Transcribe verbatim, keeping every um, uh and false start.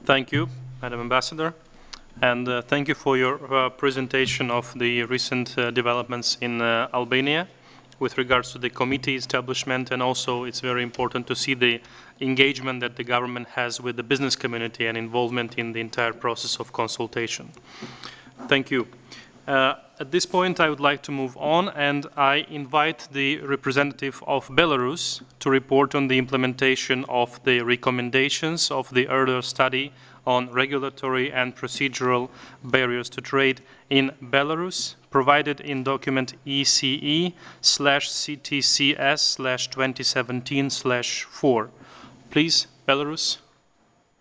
Thank you, Madam Ambassador, and uh, thank you for your uh, presentation of the recent uh, developments in uh, Albania with regards to the committee establishment, and also it's very important to see the engagement that the government has with the business community and involvement in the entire process of consultation. Thank you. Uh, at this point, I would like to move on, and I invite the representative of Belarus to report on the implementation of the recommendations of the earlier study on regulatory and procedural barriers to trade in Belarus, provided in document E C E slash C T C S slash twenty seventeen slash four. Please, Belarus.